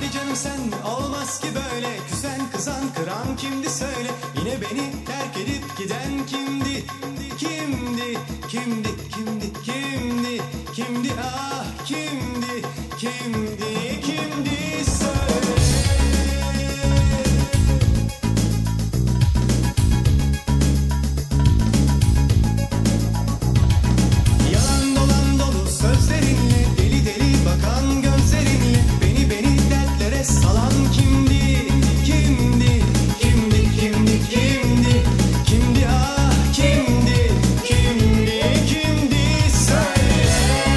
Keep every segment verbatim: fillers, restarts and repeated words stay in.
Hadi canım sen olmaz ki böyle, küsen kızan kıran kimdi söyle. Yine beni terk edip giden kimdi? Kimdi? Kimdi? Kimdi? Kimdi? Kimdi? Ah kimdi? Kimdi? Kimdi söyle. Yalan dolan dolu sözlerinle, deli deli bakan gözlerinle beni beni dertlere salan kimdi? Kimdi? Kimdi? Kimdi? Kimdi? Kimdi? Ah kimdi? Kimdi? Kimdi söyle.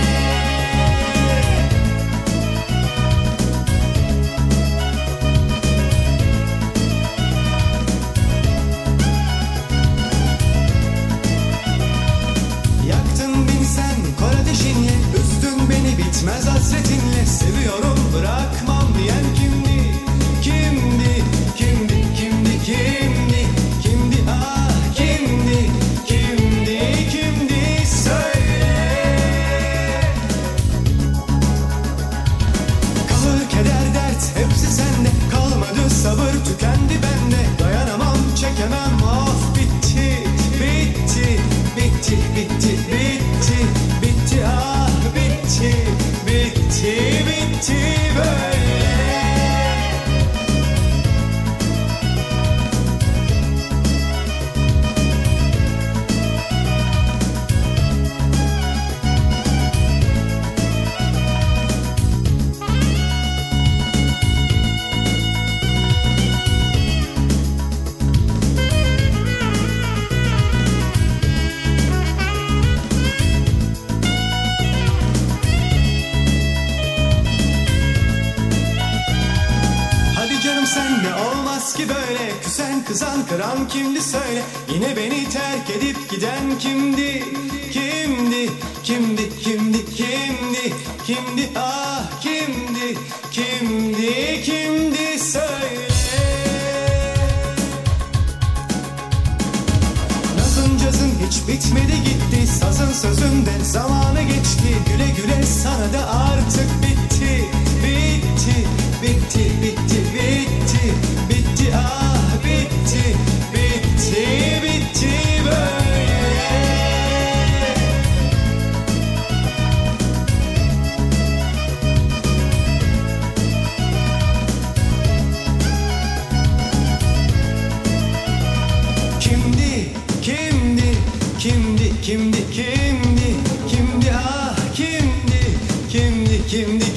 Yaktın beni sen kor ateşinle, üzdün beni bitmez hasretinle. Seviyorum bırakmam diyen kimdi? Kimdi? Kimdi? Kimdi? Kimdi? Kimdi? Ah kimdi? Kimdi? Kimdi söyle. Kahır keder dert hepsi sende, kalmadı sabır tükendi bende. Dayanamam çekemem of bitti bitti bitti bitti bitti bitti ah bitti bitti bitti böyle. Hadi canım sen de olmaz ki böyle, küsen kızan kıran kimdi söyle. Yine beni terk edip giden kimdi? Kimdi? Kimdi? Kimdi? Kimdi? Kimdi? Ah kimdi? Kimdi? Kimdi söyle. Nazın cazın hiç bitmedi gitti, sazın sözünde zamanı geçti. Güle güle sana da artık bitti bitti bitti bitti bitti bitti ah bitti bitti bitti böyle. Kimdi? Kimdi? Kimdi? Kimdi? Kimdi? Kimdi? Ah kimdi? Kimdi? Kimdi?